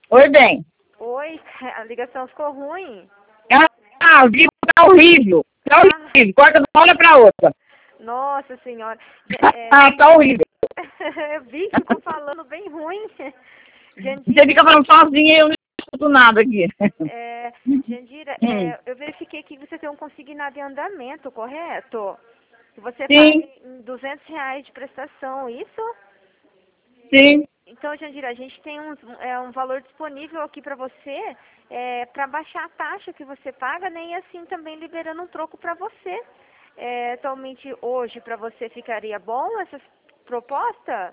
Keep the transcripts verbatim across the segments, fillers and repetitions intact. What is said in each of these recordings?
Oi, bem. Oi, a ligação ficou ruim. Ah, o vídeo tá horrível. Tá horrível. Corta de uma hora pra outra. Nossa senhora. É, Ah, tá horrível. eu vi que ficou falando bem ruim. Você fica falando sozinha e eu não escuto nada aqui. É, Jandira, Hum. é, eu verifiquei que você tem um consignado em andamento, correto? Que você Sim, paga em duzentos reais de prestação, isso? sim. Então, Jandira, a gente tem um, é, um valor disponível aqui para você, é, para baixar a taxa que você paga, né? E assim também liberando um troco para você. É, atualmente, hoje, para você ficaria bom essa proposta?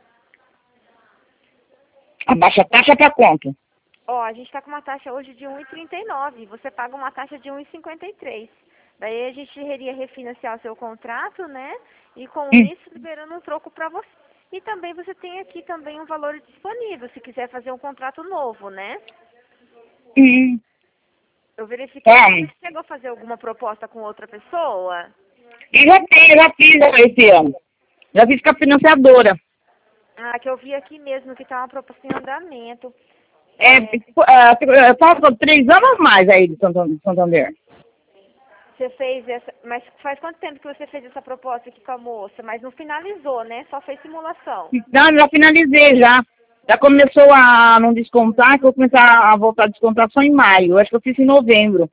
Abaixa a taxa pra quanto? Ó, a gente está com uma taxa hoje de um real e trinta e nove, você paga uma taxa de um real e cinquenta e três. Daí a gente iria refinanciar o seu contrato, né? E com Hum. isso liberando um troco para você. E também você tem aqui também um valor disponível, se quiser fazer um contrato novo, né? Hum. Eu verifiquei Ah, que você chegou a fazer alguma proposta com outra pessoa. e já tem, já fiz esse ano. Já fiz com a financiadora. Ah, que eu vi aqui mesmo que tá uma proposta em andamento. É, É, é, faltam três anos mais aí de Santan- Santander. você fez essa. Mas faz quanto tempo que você fez essa proposta aqui com a moça? Mas não finalizou, né? Só fez simulação. Não, já finalizei já. Já começou a não descontar, que eu vou começar a voltar a descontar só em maio. Eu acho que eu fiz em novembro.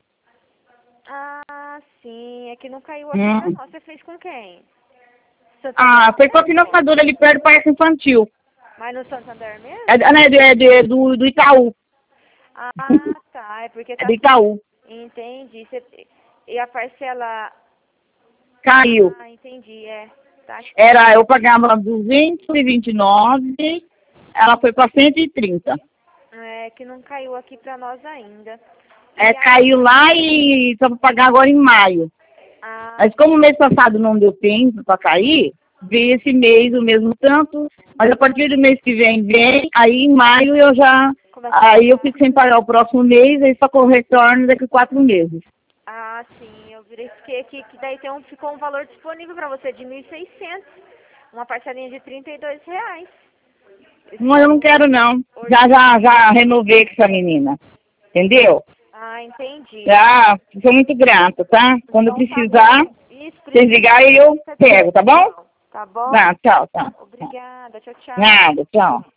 Ah, sim. É que não caiu aqui, Hum. não. Você fez com quem? Ah, Santander foi com a mesmo? financiadora ali perto do Parque Infantil. Mas no Santander mesmo? É, né, de, de- do, do Itaú. Ah, tá. É porque É tá do aqui. Itaú. Entendi. Você... E a parcela. Caiu. Ah, entendi. É. Tá aqui. Era, eu pagava duzentos e vinte e nove, ela foi para cento e trinta. É que não caiu aqui pra nós ainda. É, E aí, caiu lá e só vou pagar agora em maio. ah, Mas como o mês passado não deu tempo para cair, veio esse mês o mesmo tanto, mas a partir do mês que vem, vem, aí em maio eu já, começa a aí eu pagar. fico sem pagar o próximo mês, aí só que eu retorno daqui a quatro meses. Ah, sim, eu verifiquei aqui que daí tem um, ficou um valor disponível para você de mil e seiscentos, uma parcelinha de trinta e dois reais. Esse Não, eu não valor quero não. hoje. Já, já, já renovei com essa menina. Entendeu? Ah, entendi. Já, sou muito grata, tá? Quando eu Então tá precisar, bom. Isso, vocês ligarem, eu pego, tá bom? tá bom? Tá, tchau, tchau. Tchau. Obrigada, tchau, tchau. Nada, tchau.